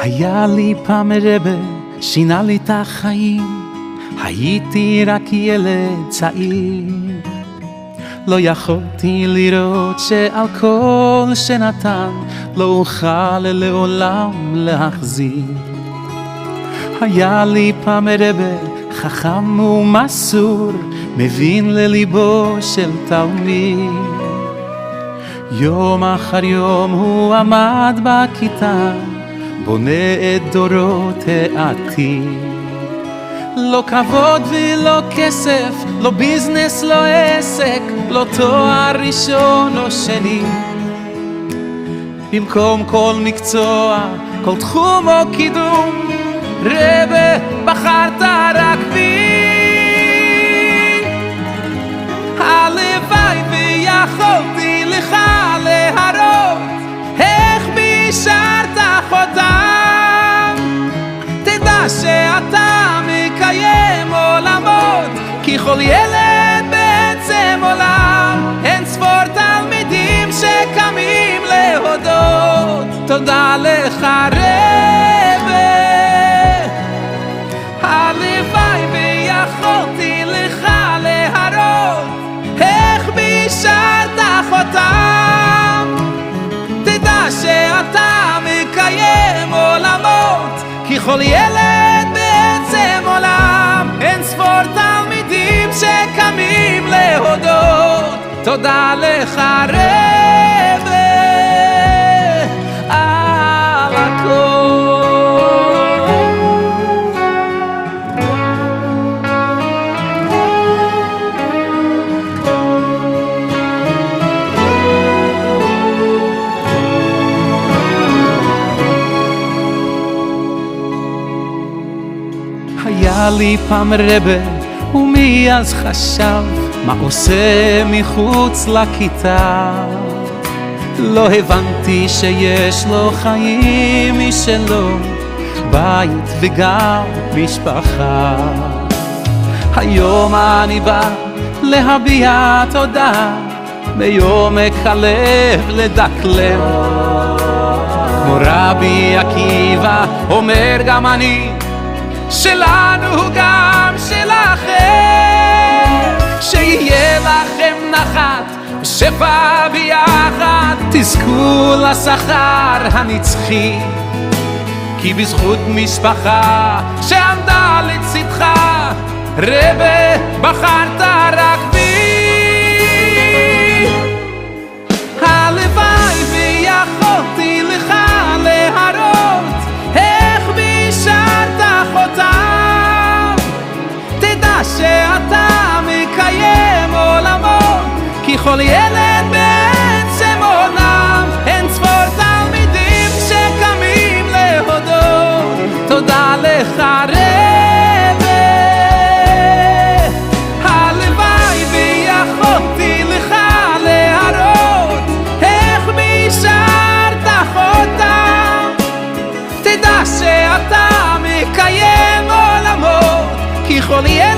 היה לי פעם רבה, שינה לי את החיים, הייתי רק ילד צעיר. לא יכולתי לראות שעל כל שנתן לא אוכל לעולם להחזיר. היה לי פעם רבה חכם ומסור, מבין לליבו של תלמיד. יום אחר יום הוא עמד בכיתה, בונה את דורות העתיד. לא כבוד ולא כסף, לא ביזנס, לא עסק, לא תואר ראשון או שני. במקום כל מקצוע, כל תחום או קידום, רבה בחרת רק בי. הלוואי ויכולתי לך להראות איך בישרת חותם. תדע שאתה מקיים עולמות, כי כל ילד בעצם עולם. אין ספור תלמידים שקמים להודות תודה לך רבה. הלוואי ויכולתי לך להראות איך בישרת חותם. תדע שאתה מקיים עולמות, כי כל ילד בעצם עולם. אין ספור תלמידים שקמים להודות תודה לך רבה על הכל. היה לי פעם רבה, ומאז חשב מה עושה מחוץ לכיתה. לא הבנתי שיש לו חיים משלו, בית וגם משפחה. היום אני בא להביע תודה, ביומק הלב לדקלם. כמו רבי עקיבא אומר גם אני, שלנו גם שלכם, שיהיה לכם נחת ושפע ביחד, תזכו לשכר הנצחי. כי בזכות משפחה שעמדה לצדך, רבה בחרת רק בי. הלוואי ויכולתי לך להראות איך בישרת חותם. תדע שאתה מקיים עולמות, כי כל ילד בעצם עולם. אין ספור תלמידים שקמים להודות תודה לך רבה. הלוואי ויכולתי לך להראות איך בישרת חותם. תדע שאתה מקיים עולמות, כי כל ילד